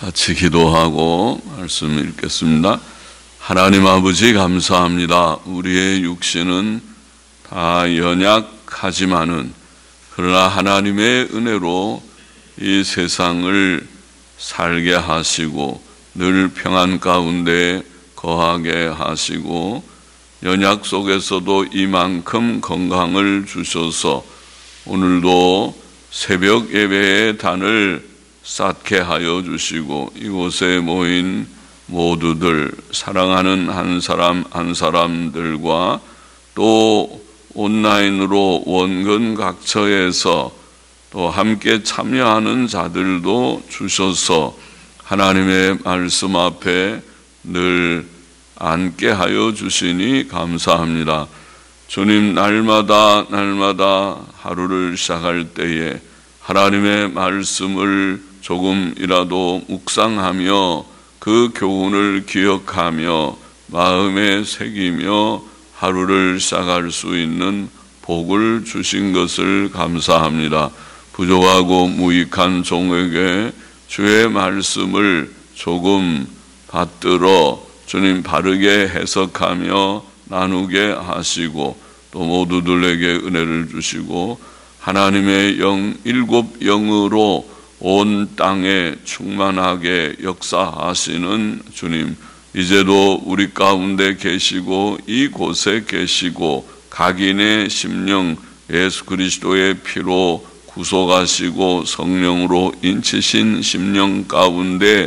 같이 기도하고 말씀 읽겠습니다. 하나님 아버지 감사합니다. 우리의 육신은 다 연약하지만은 그러나 하나님의 은혜로 이 세상을 살게 하시고 늘 평안 가운데 거하게 하시고 연약 속에서도 이만큼 건강을 주셔서 오늘도 새벽 예배의 단을 쌓게 하여 주시고 이곳에 모인 모두들 사랑하는 한 사람 한 사람들과 또 온라인으로 원근 각처에서 또 함께 참여하는 자들도 주셔서 하나님의 말씀 앞에 늘 앉게 하여 주시니 감사합니다. 주님, 날마다 하루를 시작할 때에 하나님의 말씀을 조금이라도 묵상하며 그 교훈을 기억하며 마음에 새기며 하루를 시작할 수 있는 복을 주신 것을 감사합니다. 부족하고 무익한 종에게 주의 말씀을 조금 받들어 주님 바르게 해석하며 나누게 하시고 또 모두들에게 은혜를 주시고 하나님의 영 일곱 영으로 온 땅에 충만하게 역사하시는 주님, 이제도 우리 가운데 계시고 이곳에 계시고 각인의 심령 예수 그리스도의 피로 구속하시고 성령으로 인치신 심령 가운데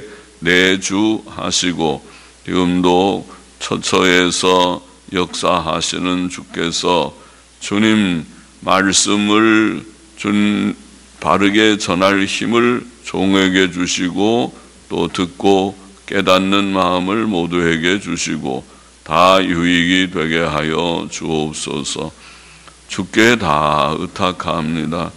내주하시고 지금도 처처에서 역사하시는 주께서 주님 말씀을 바르게 전할 힘을 종에게 주시고 또 듣고 깨닫는 마음을 모두에게 주시고 다 유익이 되게 하여 주옵소서. 주께 다 의탁합니다.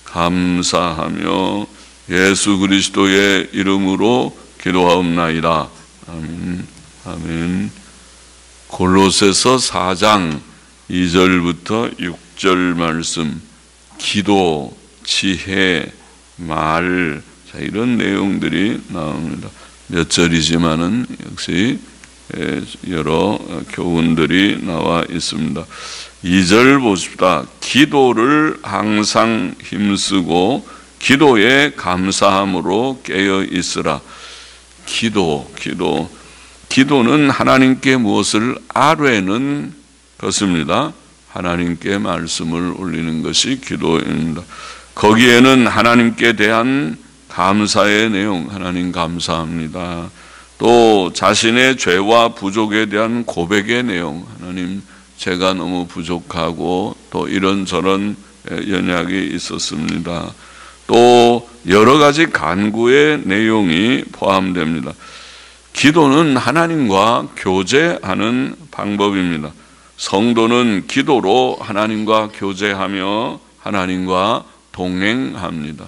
감사하며 예수 그리스도의 이름으로 기도하옵나이다. 아멘. 아멘. 골로새서 4장 2절부터 6절 말씀, 기도, 지혜, 말, 자, 이런 내용들이 나옵니다. 몇 절이지만은 역시 여러 교훈들이 나와 있습니다. 2절 보십시다. 기도를 항상 힘쓰고 기도에 감사함으로 깨어 있으라. 기도는 하나님께 무엇을 아뢰는 것입니다. 하나님께 말씀을 올리는 것이 기도입니다. 거기에는 하나님께 대한 감사의 내용, 하나님 감사합니다. 또 자신의 죄와 부족에 대한 고백의 내용, 하나님 제가 너무 부족하고 또 이런저런 연약이 있었습니다. 또 여러 가지 간구의 내용이 포함됩니다. 기도는 하나님과 교제하는 방법입니다. 성도는 기도로 하나님과 교제하며 하나님과 동행합니다.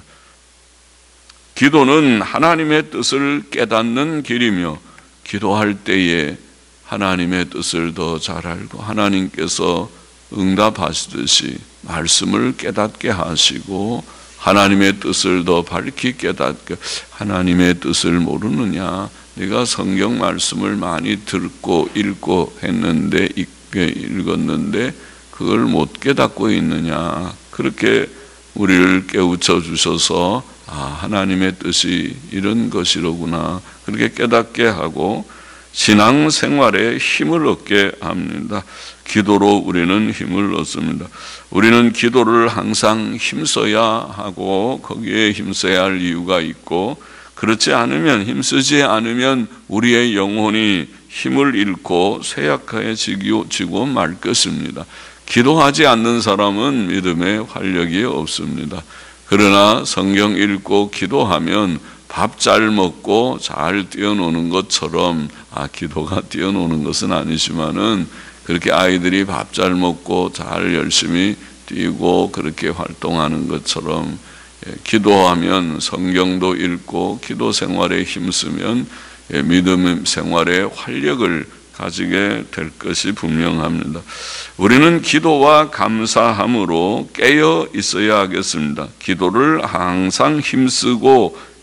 기도는 하나님의 뜻을 깨닫는 길이며 기도할 때에 하나님의 뜻을 더 잘 알고 하나님께서 응답하시듯이 말씀을 깨닫게 하시고 하나님의 뜻을 더 밝히 깨닫게. 하나님의 뜻을 모르느냐? 네가 성경 말씀을 많이 듣고 읽고 했는데 읽었는데 그걸 못 깨닫고 있느냐? 그렇게 우리를 깨우쳐 주셔서 하나님의 뜻이 이런 것이로구나 그렇게 깨닫게 하고 신앙생활에 힘을 얻게 합니다. 기도로 우리는 힘을 얻습니다. 우리는 기도를 항상 힘써야 하고 거기에 힘써야 할 이유가 있고 그렇지 않으면 힘쓰지 않으면 우리의 영혼이 힘을 잃고 쇠약해지고 말 것입니다. 기도하지 않는 사람은 믿음에 활력이 없습니다. 그러나 성경 읽고 기도하면 밥 잘 먹고 잘 뛰어노는 것처럼 기도가 뛰어노는 것은 아니지만은 그렇게 아이들이 밥 잘 먹고 잘 열심히 뛰고 그렇게 활동하는 것처럼 기도하면 성경도 읽고 기도 생활에 힘쓰면 믿음 생활에 활력을 가지게 될 것이 분명합니다. 우리는 기도와 감사함으로 깨어 있어야 하겠습니다. 기도를 항상 힘쓰고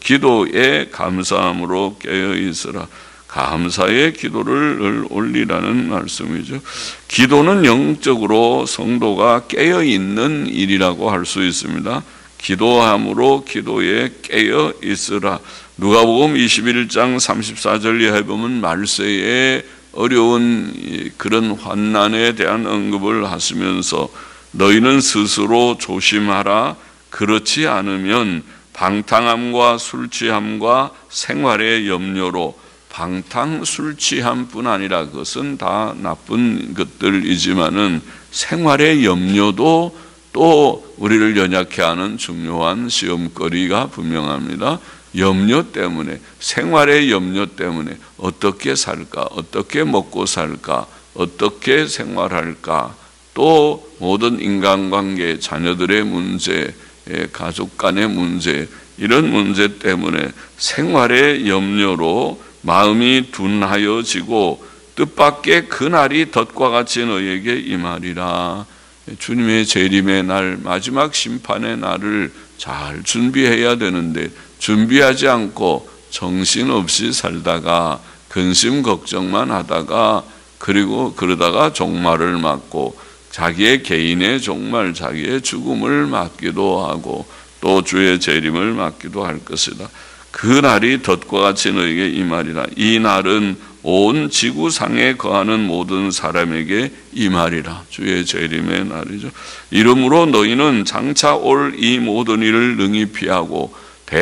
기도에 감사함으로 깨어 있으라. 감사의 기도를 올리라는 말씀이죠. 기도는 영적으로 성도가 깨어 있는 일이라고 할 수 있습니다. 기도함으로 기도에 깨어 있으라. 누가복음 21장 34절 이하에 보면 말세에 어려운 그런 환난에 대한 언급을 하시면서 너희는 스스로 조심하라. 그렇지 않으면 방탕함과 술 취함과 생활의 염려로, 방탕 술 취함뿐 아니라 그것은 다 나쁜 것들이지만은 생활의 염려도 또 우리를 연약해 하는 중요한 시험거리가 분명합니다. 염려 때문에, 생활의 염려 때문에 어떻게 살까, 어떻게 먹고 살까, 어떻게 생활할까, 또 모든 인간관계, 자녀들의 문제, 가족 간의 문제, 이런 문제 때문에 생활의 염려로 마음이 둔하여지고 뜻밖의 그날이 덫과 같이 너에게 임하리라. 주님의 재림의 날, 마지막 심판의 날을 잘 준비해야 되는데 준비하지 않고 정신없이 살다가 근심 걱정만 하다가 그리고 그러다가 종말을 맞고 자기의 개인의 종말, 자기의 죽음을 맞기도 하고 또 주의 재림을 맞기도 할 것이다. 그 날이 덫과 같이 너에게 임하리라. 이 날은 온 지구상에 거하는 모든 사람에게 임하리라. 주의 재림의 날이죠. 이러므로 너희는 장차 올 이 모든 일을 능히 피하고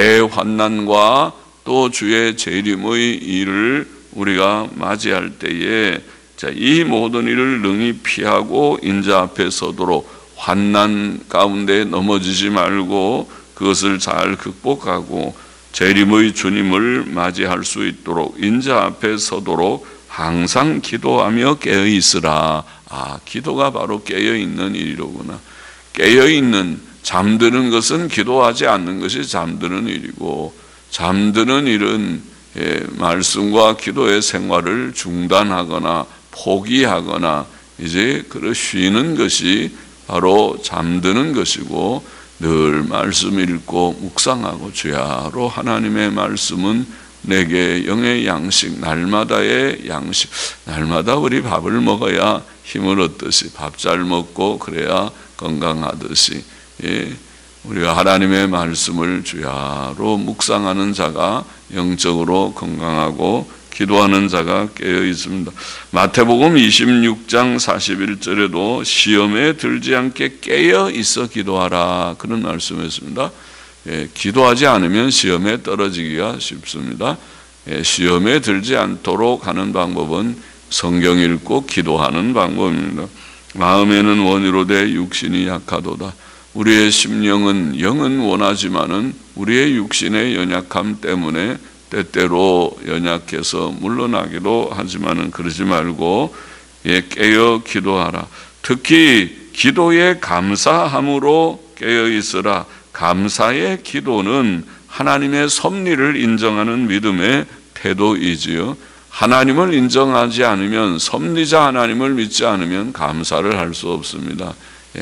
대환난과 또 주의 재림의 일을 우리가 맞이할 때에 이 모든 일을 능히 피하고 인자 앞에 서도록 환난 가운데 넘어지지 말고 그것을 잘 극복하고 재림의 주님을 맞이할 수 있도록 인자 앞에 서도록 항상 기도하며 깨어 있으라. 기도가 바로 깨어 있는 일이로구나. 깨어 있는, 잠드는 것은 기도하지 않는 것이 잠드는 일이고, 잠드는 일은 말씀과 기도의 생활을 중단하거나 포기하거나 이제 쉬는 것이 바로 잠드는 것이고, 늘 말씀 읽고 묵상하고 주야로 하나님의 말씀은 내게 영의 양식, 날마다의 양식, 날마다 우리 밥을 먹어야 힘을 얻듯이 밥 잘 먹고 그래야 건강하듯이 우리가 하나님의 말씀을 주야로 묵상하는 자가 영적으로 건강하고 기도하는 자가 깨어 있습니다. 마태복음 26장 41절에도 시험에 들지 않게 깨어 있어 기도하라, 그런 말씀했습니다. 기도하지 않으면 시험에 떨어지기가 쉽습니다. 시험에 들지 않도록 하는 방법은 성경 읽고 기도하는 방법입니다. 마음에는 원이로되 육신이 약하도다. 우리의 심령은 영은 원하지만은 우리의 육신의 연약함 때문에 때때로 연약해서 물러나기도 하지만은 그러지 말고 깨어 기도하라. 특히 기도에 감사함으로 깨어 있으라. 감사의 기도는 하나님의 섭리를 인정하는 믿음의 태도이지요. 하나님을 인정하지 않으면, 섭리자 하나님을 믿지 않으면 감사를 할 수 없습니다.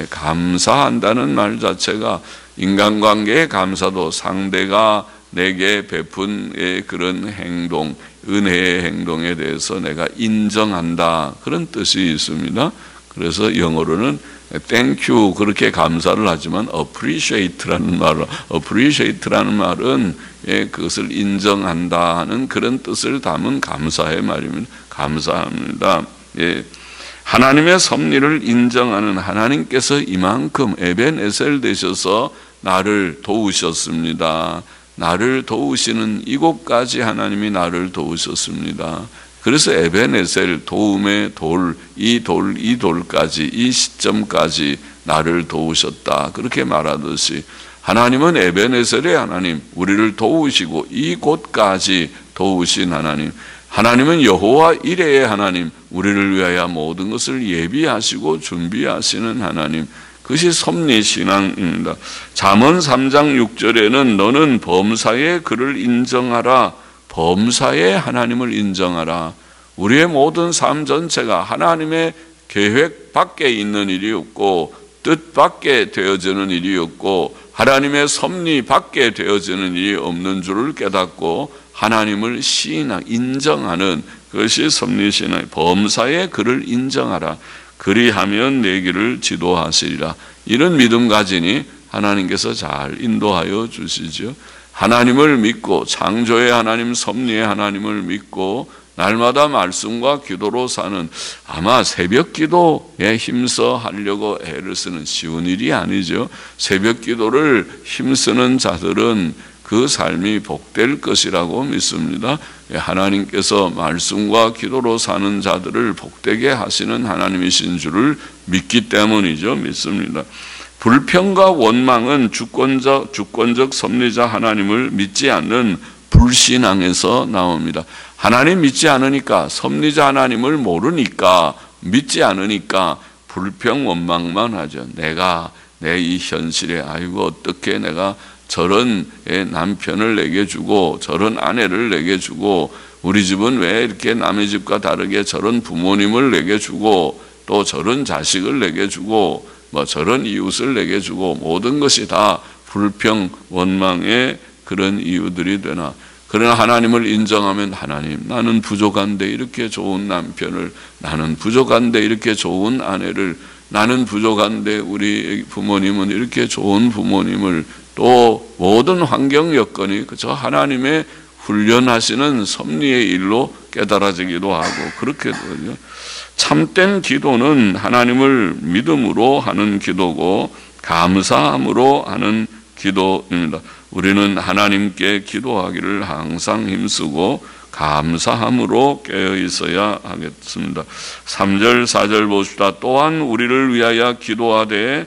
감사한다는 말 자체가 인간관계의 감사도 상대가 내게 베푼 그런 행동, 은혜의 행동에 대해서 내가 인정한다, 그런 뜻이 있습니다. 그래서 영어로는 thank you 그렇게 감사를 하지만 appreciate라는 말은 그것을 인정한다 하는 그런 뜻을 담은 감사의 말입니다. 감사합니다. 하나님의 섭리를 인정하는 하나님께서 이만큼 에벤에셀 되셔서 나를 도우셨습니다. 나를 도우시는 이곳까지 하나님이 나를 도우셨습니다. 그래서 에벤에셀, 도움의 돌, 이 돌까지, 이 시점까지 나를 도우셨다, 그렇게 말하듯이 하나님은 에벤에셀의 하나님, 우리를 도우시고 이곳까지 도우신 하나님, 하나님은 여호와 이레의 하나님, 우리를 위하여 모든 것을 예비하시고 준비하시는 하나님, 그것이 섭리신앙입니다. 잠언 3장 6절에는 너는 범사의 그를 인정하라, 범사의 하나님을 인정하라. 우리의 모든 삶 전체가 하나님의 계획 밖에 있는 일이었고 뜻 밖에 되어지는 일이었고 하나님의 섭리 밖에 되어지는 일이 없는 줄을 깨닫고 하나님을 인정하는 그것이 섭리신앙. 범사에 그를 인정하라. 그리하면 내 길을 지도하시리라. 이런 믿음 가지니 하나님께서 잘 인도하여 주시죠. 하나님을 믿고 창조의 하나님, 섭리의 하나님을 믿고 날마다 말씀과 기도로 사는, 아마 새벽 기도에 힘써 하려고 애를 쓰는 쉬운 일이 아니죠. 새벽 기도를 힘쓰는 자들은 그 삶이 복될 것이라고 믿습니다. 하나님께서 말씀과 기도로 사는 자들을 복되게 하시는 하나님이신 줄을 믿기 때문이죠. 믿습니다. 불평과 원망은 주권적 섭리자 하나님을 믿지 않는 불신앙에서 나옵니다. 하나님 믿지 않으니까, 섭리자 하나님을 모르니까, 믿지 않으니까 불평 원망만 하죠. 내가 내 이 현실에 아이고 어떻게 내가 저런 남편을 내게 주고 저런 아내를 내게 주고 우리 집은 왜 이렇게 남의 집과 다르게 저런 부모님을 내게 주고 또 저런 자식을 내게 주고 뭐 저런 이웃을 내게 주고 모든 것이 다 불평 원망의 그런 이유들이 되나. 그러나 하나님을 인정하면 하나님, 나는 부족한데 이렇게 좋은 남편을, 나는 부족한데 이렇게 좋은 아내를, 나는 부족한데 우리 부모님은 이렇게 좋은 부모님을, 또 모든 환경 여건이 저 하나님의 훈련하시는 섭리의 일로 깨달아지기도 하고 그렇게 되거든요. 참된 기도는 하나님을 믿음으로 하는 기도고 감사함으로 하는 기도입니다. 우리는 하나님께 기도하기를 항상 힘쓰고 감사함으로 깨어 있어야 하겠습니다. 3절 4절 보십시다. 또한 우리를 위하여 기도하되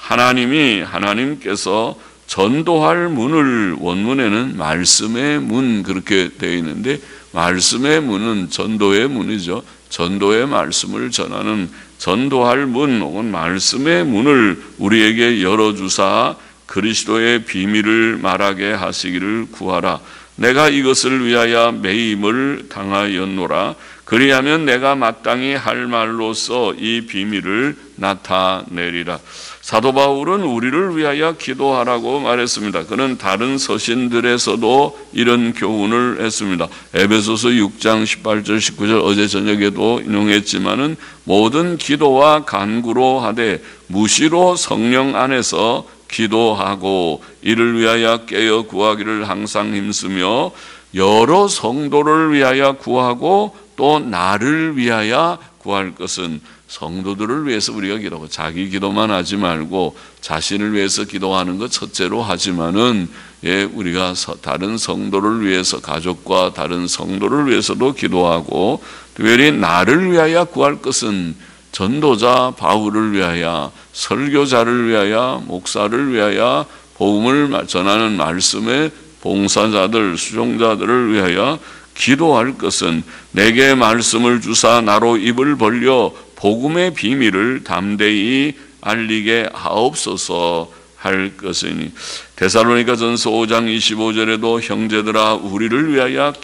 하나님께서 전도할 문을, 원문에는 말씀의 문 그렇게 되어 있는데 말씀의 문은 전도의 문이죠. 전도의 말씀을 전하는 전도할 문 혹은 말씀의 문을 우리에게 열어주사 그리스도의 비밀을 말하게 하시기를 구하라. 내가 이것을 위하여 매임을 당하였노라. 그리하면 내가 마땅히 할 말로서 이 비밀을 나타내리라. 사도 바울은 우리를 위하여 기도하라고 말했습니다. 그는 다른 서신들에서도 이런 교훈을 했습니다. 에베소서 6장 18절 19절 어제 저녁에도 인용했지만은 모든 기도와 간구로 하되 무시로 성령 안에서 기도하고 이를 위하여 깨어 구하기를 항상 힘쓰며 여러 성도를 위하여 구하고 또 나를 위하여 구할 것은, 성도들을 위해서 우리가 기도하고 자기 기도만 하지 말고 자신을 위해서 기도하는 것 첫째로 하지만은 우리가 다른 성도를 위해서, 가족과 다른 성도를 위해서도 기도하고, 특별히 나를 위하여 구할 것은 전도자 바울을 위하여, 설교자를 위하여, 목사를 위하여, 복음을 전하는 말씀의 봉사자들, 수종자들을 위하여 기도할 것은 내게 말씀을 주사 나로 입을 벌려 복음의 비밀을 담대히 알리게 하옵소서 할 것이니. 데살로니가전서 5장 25절에도 형제들아 우리를 위하여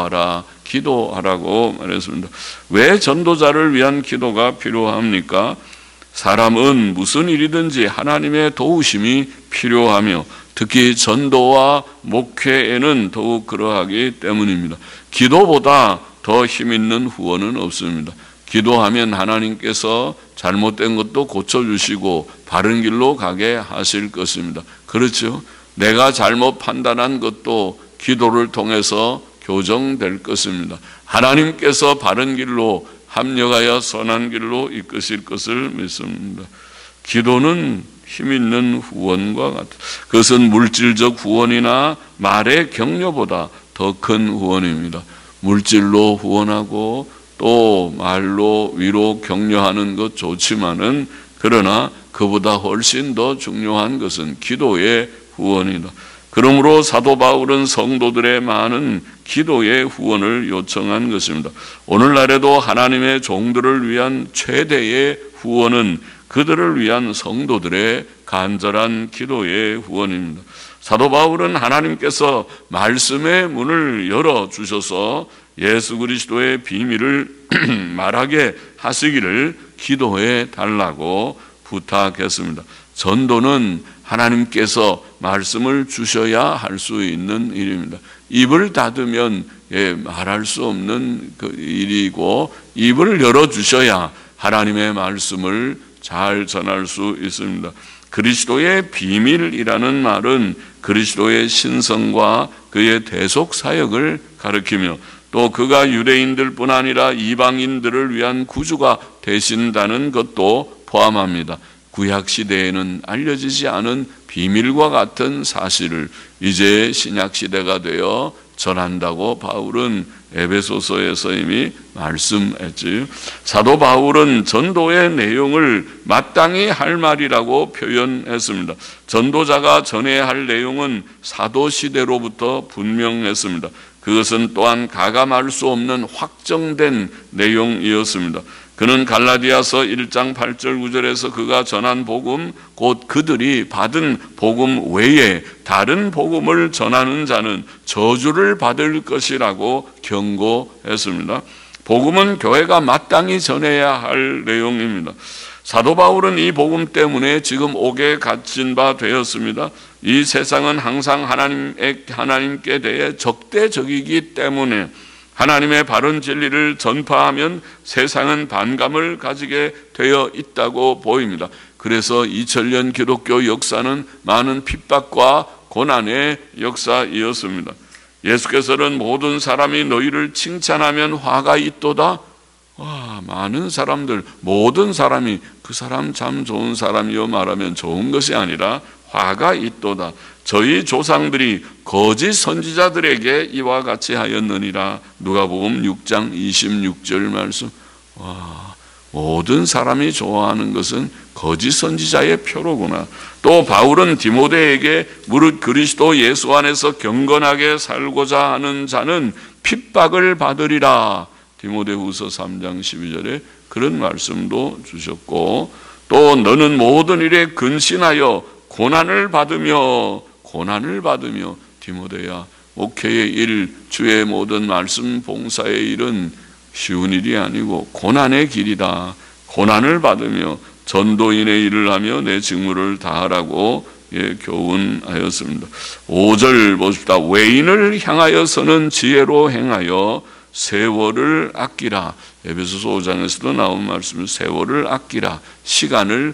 기도하라고 말했습니다. 왜 전도자를 위한 기도가 필요합니까? 사람은 무슨 일이든지 하나님의 도우심이 필요하며 특히 전도와 목회에는 더욱 그러하기 때문입니다. 기도보다 더 힘있는 후원은 없습니다. 기도하면 하나님께서 잘못된 것도 고쳐주시고 바른 길로 가게 하실 것입니다. 그렇죠? 내가 잘못 판단한 것도 기도를 통해서 교정될 것입니다. 하나님께서 바른 길로 합력하여 선한 길로 이끄실 것을 믿습니다. 기도는 힘있는 후원과 같아. 그것은 물질적 후원이나 말의 격려보다 더 큰 후원입니다. 물질로 후원하고 또 말로 위로 격려하는 것 좋지만은, 그러나 그보다 훨씬 더 중요한 것은 기도의 후원이다. 그러므로 사도 바울은 성도들의 많은 기도의 후원을 요청한 것입니다. 오늘날에도 하나님의 종들을 위한 최대의 후원은 그들을 위한 성도들의 간절한 기도의 후원입니다. 사도 바울은 하나님께서 말씀의 문을 열어주셔서 예수 그리스도의 비밀을 말하게 하시기를 기도해 달라고 부탁했습니다. 전도는 하나님께서 말씀을 주셔야 할 수 있는 일입니다. 입을 닫으면 말할 수 없는 그 일이고, 입을 열어주셔야 하나님의 말씀을 잘 전할 수 있습니다. 그리스도의 비밀이라는 말은 그리스도의 신성과 그의 대속 사역을 가리키며, 또 그가 유대인들뿐 아니라 이방인들을 위한 구주가 되신다는 것도 포함합니다. 구약 시대에는 알려지지 않은 비밀과 같은 사실을 이제 신약 시대가 되어 전한다고 바울은 에베소서에서 이미 말씀했지요. 사도 바울은 전도의 내용을 마땅히 할 말이라고 표현했습니다. 전도자가 전해야 할 내용은 사도 시대로부터 분명했습니다. 그것은 또한 가감할 수 없는 확정된 내용이었습니다. 그는 갈라디아서 1장 8절 9절에서 그가 전한 복음, 곧 그들이 받은 복음 외에 다른 복음을 전하는 자는 저주를 받을 것이라고 경고했습니다. 복음은 교회가 마땅히 전해야 할 내용입니다. 사도 바울은 이 복음 때문에 지금 옥에 갇힌 바 되었습니다. 이 세상은 항상 하나님께 대해 적대적이기 때문에 하나님의 바른 진리를 전파하면 세상은 반감을 가지게 되어 있다고 보입니다. 그래서 2000년 기독교 역사는 많은 핍박과 고난의 역사이었습니다. 예수께서는 모든 사람이 너희를 칭찬하면 화가 있도다. 많은 사람들, 모든 사람이 그 사람 참 좋은 사람이요 말하면 좋은 것이 아니라 화가 있도다. 저희 조상들이 거짓 선지자들에게 이와 같이 하였느니라. 누가복음 6장 26절 말씀. 모든 사람이 좋아하는 것은 거짓 선지자의 표로구나. 또 바울은 디모데에게 무릇 그리스도 예수 안에서 경건하게 살고자 하는 자는 핍박을 받으리라. 디모데후서 3장 12절에 그런 말씀도 주셨고, 또 너는 모든 일에 근신하여 고난을 받으며 디모데야, 목회의 일, 주의 모든 말씀 봉사의 일은 쉬운 일이 아니고 고난의 길이다. 고난을 받으며 전도인의 일을 하며 내 직무를 다하라고 교훈하였습니다. 5절 보십시다. 외인을 향하여서는 지혜로 행하여 세월을 아끼라. 에베소서 5장에서도 나온 말씀은 세월을 아끼라. 시간을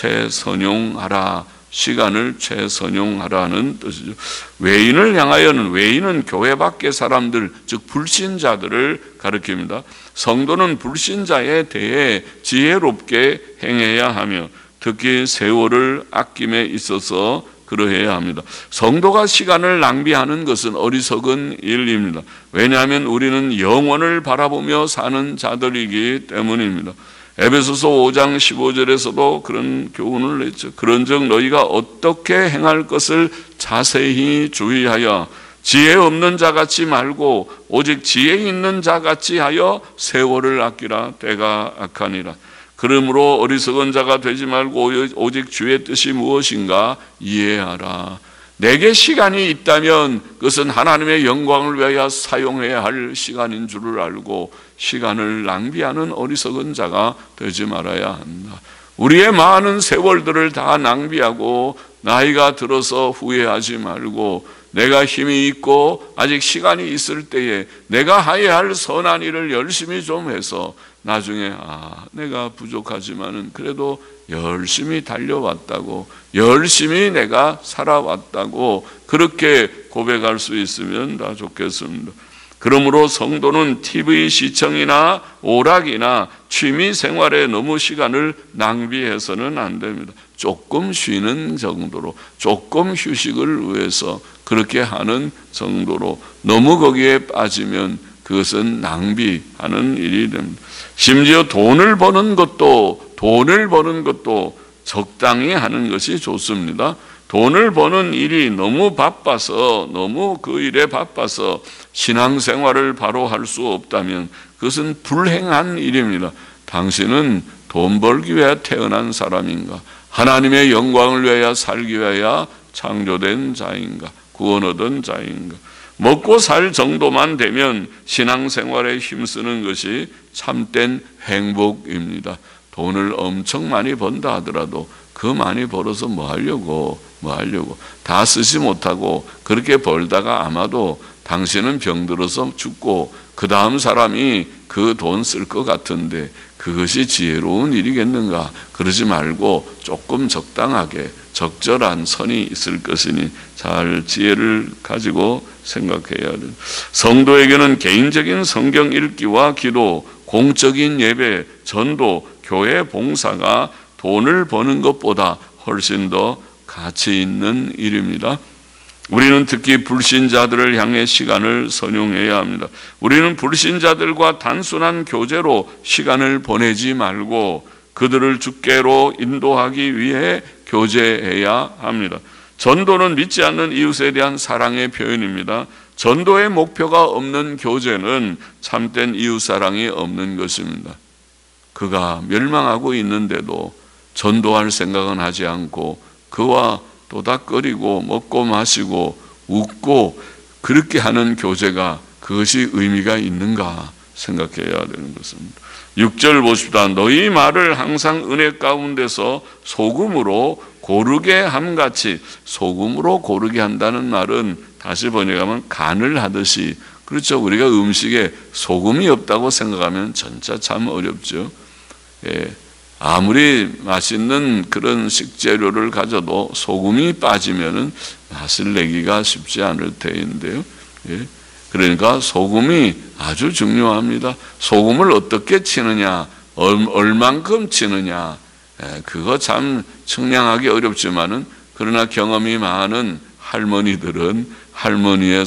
최선용하라. 시간을 최선용하라는 뜻이죠. 외인을 향하여는, 외인은 교회 밖의 사람들, 즉 불신자들을 가리킵니다. 성도는 불신자에 대해 지혜롭게 행해야 하며 특히 세월을 아낌에 있어서 그러해야 합니다. 성도가 시간을 낭비하는 것은 어리석은 일입니다. 왜냐하면 우리는 영원을 바라보며 사는 자들이기 때문입니다. 에베소서 5장 15절에서도 그런 교훈을 냈죠. 그런즉 너희가 어떻게 행할 것을 자세히 주의하여 지혜 없는 자같이 말고 오직 지혜 있는 자같이 하여 세월을 아끼라. 때가 악하니라. 그러므로 어리석은 자가 되지 말고 오직 주의 뜻이 무엇인가 이해하라. 내게 시간이 있다면 그것은 하나님의 영광을 위하여 사용해야 할 시간인 줄을 알고 시간을 낭비하는 어리석은 자가 되지 말아야 한다. 우리의 많은 세월들을 다 낭비하고 나이가 들어서 후회하지 말고 내가 힘이 있고 아직 시간이 있을 때에 내가 해야 할 선한 일을 열심히 좀 해서 나중에 내가 부족하지만은 그래도 열심히 달려왔다고, 열심히 내가 살아왔다고 그렇게 고백할 수 있으면 다 좋겠습니다. 그러므로 성도는 TV 시청이나 오락이나 취미 생활에 너무 시간을 낭비해서는 안 됩니다. 조금 쉬는 정도로, 조금 휴식을 위해서 그렇게 하는 정도로, 너무 거기에 빠지면 그것은 낭비하는 일이 됩니다. 심지어 돈을 버는 것도 적당히 하는 것이 좋습니다. 돈을 버는 일이 너무 바빠서, 너무 그 일에 바빠서 신앙생활을 바로 할 수 없다면 그것은 불행한 일입니다. 당신은 돈 벌기 위해 태어난 사람인가? 하나님의 영광을 위하여 살기 위하여 창조된 자인가? 구원 얻은 자인가? 먹고 살 정도만 되면 신앙생활에 힘쓰는 것이 참된 행복입니다. 돈을 엄청 많이 번다 하더라도 그 많이 벌어서 뭐 하려고 다 쓰지 못하고 그렇게 벌다가 아마도 당신은 병들어서 죽고 그 다음 사람이 그 돈 쓸 것 같은데 그것이 지혜로운 일이겠는가? 그러지 말고 조금 적당하게 적절한 선이 있을 것이니 잘 지혜를 가지고 생각해야 됩니다. 성도에게는 개인적인 성경 읽기와 기도, 공적인 예배, 전도, 교회 봉사가 돈을 버는 것보다 훨씬 더 가치 있는 일입니다. 우리는 특히 불신자들을 향해 시간을 선용해야 합니다. 우리는 불신자들과 단순한 교제로 시간을 보내지 말고 그들을 주께로 인도하기 위해 교제해야 합니다. 전도는 믿지 않는 이웃에 대한 사랑의 표현입니다. 전도의 목표가 없는 교제는 참된 이웃사랑이 없는 것입니다. 그가 멸망하고 있는데도 전도할 생각은 하지 않고 그와 도닥거리고 먹고 마시고 웃고 그렇게 하는 교제가 그것이 의미가 있는가 생각해야 되는 것입니다. 6절 보십시다. 너희 말을 항상 은혜 가운데서 소금으로 고르게 함같이, 소금으로 고르게 한다는 말은 다시 번역하면 간을 하듯이, 그렇죠. 우리가 음식에 소금이 없다고 생각하면 진짜 참 어렵죠. 아무리 맛있는 그런 식재료를 가져도 소금이 빠지면은 맛을 내기가 쉽지 않을 테인데요. 그러니까 소금이 아주 중요합니다. 소금을 어떻게 치느냐, 얼만큼 치느냐, 그거 참 측량하기 어렵지만은 그러나 경험이 많은 할머니들은 할머니의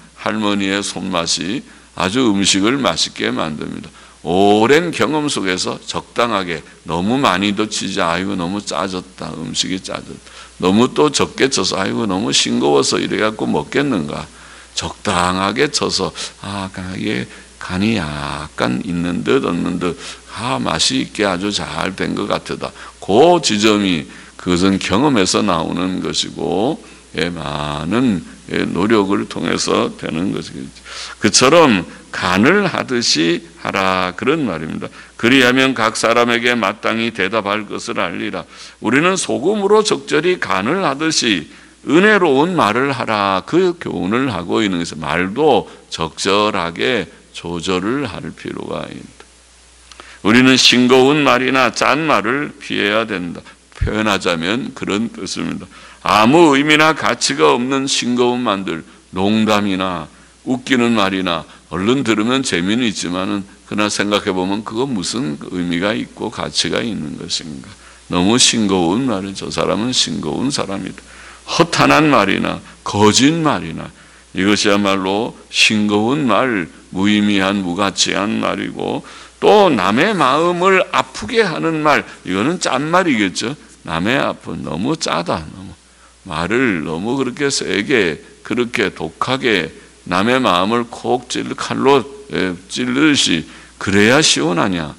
손맛이 아주 음식을 맛있게 만듭니다. 오랜 경험 속에서 적당하게, 너무 많이도 치지, 아이고 너무 짜졌다, 음식이 짜졌다. 너무 또 적게 쳐서 아이고 너무 싱거워서 이래갖고 먹겠는가. 적당하게 쳐서 이게 간이 약간 있는 듯 없는 듯, 맛이 있게 아주 잘 된 것 같다. 그 지점이 그것은 경험에서 나오는 것이고 많은 노력을 통해서 되는 것이겠죠. 그처럼 간을 하듯이 하라, 그런 말입니다. 그리하면 각 사람에게 마땅히 대답할 것을 알리라. 우리는 소금으로 적절히 간을 하듯이 은혜로운 말을 하라, 그 교훈을 하고 있는 것은 말도 적절하게 조절을 할 필요가 있다. 우리는 싱거운 말이나 짠 말을 피해야 된다. 표현하자면 그런 뜻입니다. 아무 의미나 가치가 없는 싱거운 말들, 농담이나 웃기는 말이나 얼른 들으면 재미는 있지만은 그러나 생각해 보면 그거 무슨 의미가 있고 가치가 있는 것인가? 너무 싱거운 말은 저 사람은 싱거운 사람이다. 허탄한 말이나 거짓말이나 이것이야말로 싱거운 말, 무의미한 무가치한 말이고, 또 남의 마음을 아프게 하는 말, 이거는 짠 말이겠죠. 남의 아픈, 너무 짜다, 말을 너무 그렇게 세게, 그렇게 독하게 남의 마음을 콕 칼로 찔르듯이 그래야 시원하냐.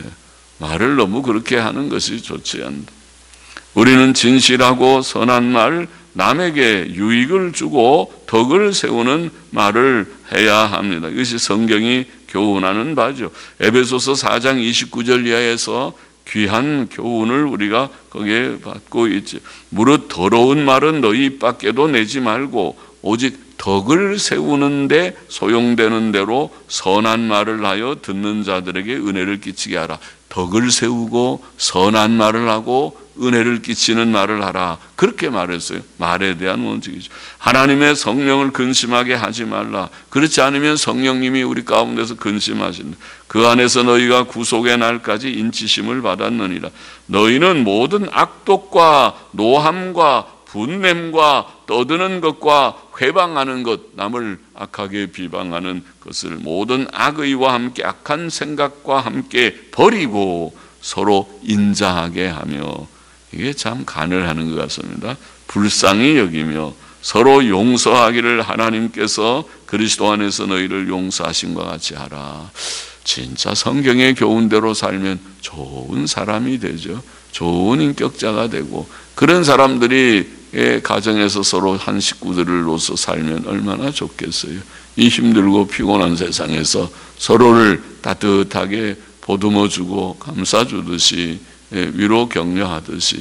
말을 너무 그렇게 하는 것이 좋지 않다. 우리는 진실하고 선한 말, 남에게 유익을 주고 덕을 세우는 말을 해야 합니다. 이것이 성경이 교훈하는 바죠. 에베소서 4장 29절 이하에서 귀한 교훈을 우리가 거기에 받고 있지. 무릇 더러운 말은 너희 입 밖에도 내지 말고 오직 덕을 세우는데 소용되는 대로 선한 말을 하여 듣는 자들에게 은혜를 끼치게 하라. 덕을 세우고 선한 말을 하고 은혜를 끼치는 말을 하라, 그렇게 말했어요. 말에 대한 원칙이죠. 하나님의 성령을 근심하게 하지 말라. 그렇지 않으면 성령님이 우리 가운데서 근심하신다. 그 안에서 너희가 구속의 날까지 인치심을 받았느니라. 너희는 모든 악독과 노함과 분냄과 떠드는 것과 회방하는 것, 남을 악하게 비방하는 것을 모든 악의와 함께 악한 생각과 함께 버리고 서로 인자하게 하며, 이게 참 간을 하는 것 같습니다. 불쌍히 여기며 서로 용서하기를 하나님께서 그리스도 안에서 너희를 용서하신 것 같이 하라. 진짜 성경의 교훈대로 살면 좋은 사람이 되죠. 좋은 인격자가 되고, 그런 사람들이 가정에서 서로 한 식구들로서 살면 얼마나 좋겠어요. 이 힘들고 피곤한 세상에서 서로를 따뜻하게 보듬어주고 감싸주듯이, 위로 격려하듯이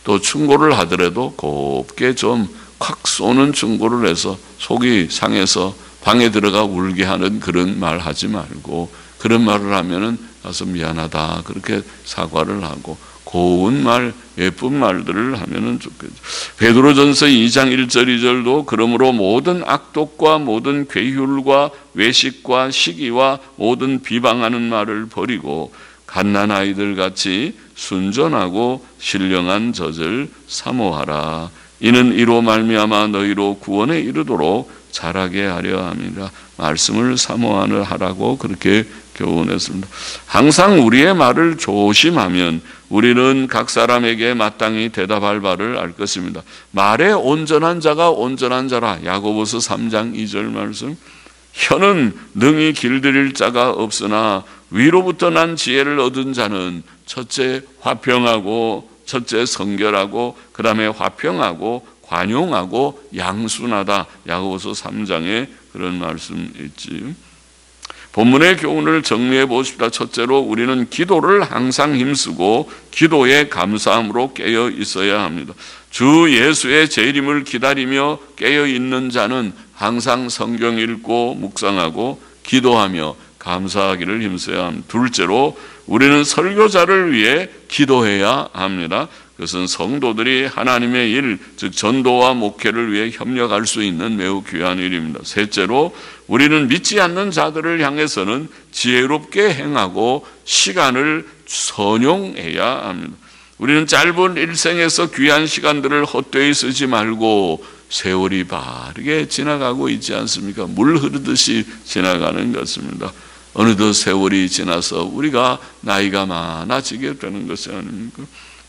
또 충고를 하더라도 곱게 좀 콱 쏘는 충고를 해서 속이 상해서 방에 들어가 울게 하는 그런 말 하지 말고, 그런 말을 하면은 가서 미안하다 그렇게 사과를 하고 고운 말, 예쁜 말들을 하면은 좋겠죠. 베드로전서 2장 1절 2절도 그러므로 모든 악독과 모든 괴휼과 외식과 시기와 모든 비방하는 말을 버리고 갓난 아이들 같이 순전하고 신령한 젖을 사모하라. 이는 이로 말미암아 너희로 구원에 이르도록 자라게 하려 함이라. 말씀을 사모하라고 그렇게 교훈했습니다. 항상 우리의 말을 조심하면 우리는 각 사람에게 마땅히 대답할 바를 알 것입니다. 말에 온전한 자가 온전한 자라. 야고보서 3장 2절 말씀. 혀는 능히 길들일 자가 없으나 위로부터 난 지혜를 얻은 자는 첫째 화평하고, 첫째 성결하고, 그 다음에 화평하고 관용하고 양순하다. 야고보서 3장에 그런 말씀 있지. 본문의 교훈을 정리해 보십시다. 첫째로 우리는 기도를 항상 힘쓰고 기도에 감사함으로 깨어 있어야 합니다. 주 예수의 재림을 기다리며 깨어 있는 자는 항상 성경 읽고 묵상하고 기도하며 감사하기를 힘써야 합니다. 둘째로 우리는 설교자를 위해 기도해야 합니다. 그것은 성도들이 하나님의 일, 즉 전도와 목회를 위해 협력할 수 있는 매우 귀한 일입니다. 셋째로 우리는 믿지 않는 자들을 향해서는 지혜롭게 행하고 시간을 선용해야 합니다. 우리는 짧은 일생에서 귀한 시간들을 헛되이 쓰지 말고 세월이 바르게 지나가고 있지 않습니까? 물 흐르듯이 지나가는 것입니다. 어느덧 세월이 지나서 우리가 나이가 많아지게 되는 것이 아닙니까?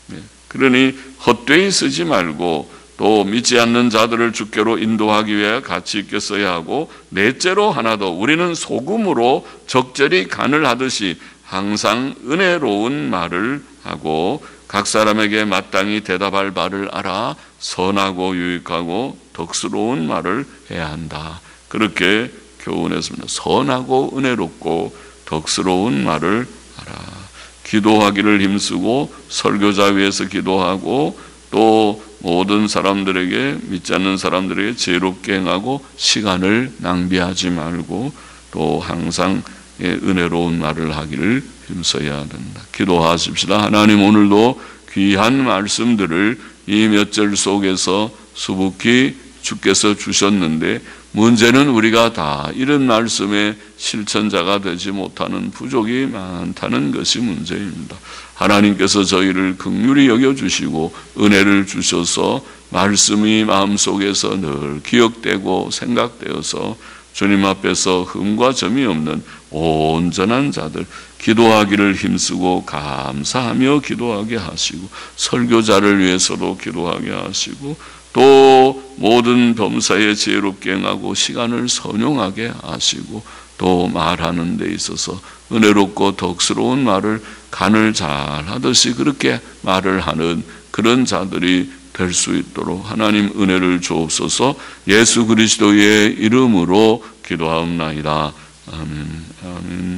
그러니 헛되이 쓰지 말고 또 믿지 않는 자들을 주께로 인도하기 위해 가치 있게 써야 하고, 넷째로 하나 더, 우리는 소금으로 적절히 간을 하듯이 항상 은혜로운 말을 하고 각 사람에게 마땅히 대답할 바를 알아 선하고 유익하고 덕스러운 말을 해야 한다. 그렇게 교훈했습니다. 선하고 은혜롭고 덕스러운 말을 하라. 기도하기를 힘쓰고 설교자 위해서 기도하고 또 모든 사람들에게, 믿지 않는 사람들에게 지혜롭게 행하고 시간을 낭비하지 말고 또 항상 은혜로운 말을 하기를 힘써야 된다. 기도하십시다. 하나님, 오늘도 귀한 말씀들을 이 몇 절 속에서 수북히 주께서 주셨는데 문제는 우리가 다 이런 말씀의 실천자가 되지 못하는 부족이 많다는 것이 문제입니다. 하나님께서 저희를 긍휼히 여겨주시고 은혜를 주셔서 말씀이 마음속에서 늘 기억되고 생각되어서 주님 앞에서 흠과 점이 없는 온전한 자들, 기도하기를 힘쓰고 감사하며 기도하게 하시고 설교자를 위해서도 기도하게 하시고 또 모든 범사에 지혜롭게 행하고 시간을 선용하게 하시고 또 말하는 데 있어서 은혜롭고 덕스러운 말을 간을 잘 하듯이 그렇게 말을 하는 그런 자들이 될 수 있도록 하나님 은혜를 주옵소서. 예수 그리스도의 이름으로 기도하옵나이다. 아멘. 아멘.